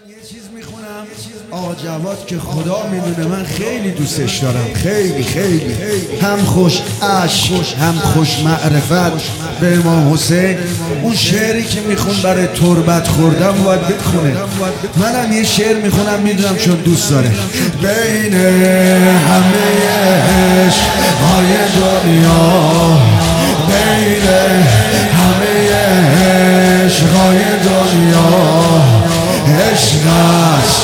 یه چیز میخونم آقا جواد که خدا میدونه من خیلی دوستش دارم، خیلی خیلی، هم خوش عشق هم خوش معرفت به امام حسین. اون شعری که میخون برای تربت خوردم باید بخونه. منم یه شعر میخونم میدونم چون دوست داره. بین همه عشقهای دنیا، بین همه عشقهای دنیا، عشق است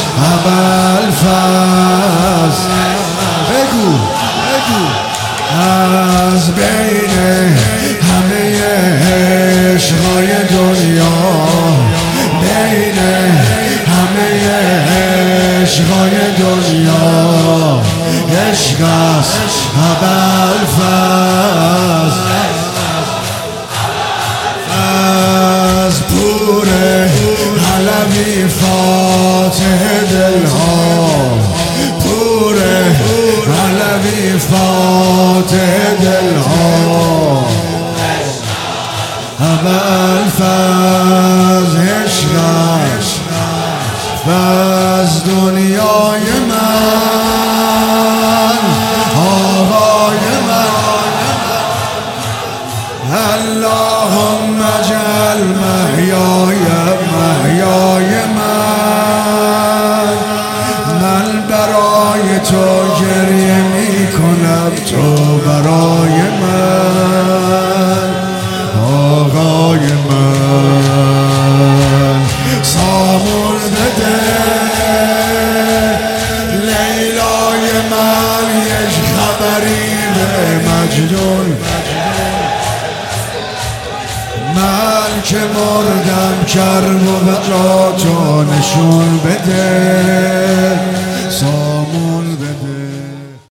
ابوالفضل. بگو بگو. از بین همه عشقهای دنیا، بین همه عشقهای دنیا، عشق است ابوالفضل. از پور علوی فاتح دلها، پور علوی فاتح دلها، ابوالفضل عشق است از دنیای من، آقای من. اللهم اجعل محیای محیای من برای تو گریه می کنم، تو برای من آقای من. سامون بده لیلای من، یک خبری به مجنون. من که مردم کرب و برا تو نشون بده، سامون بده.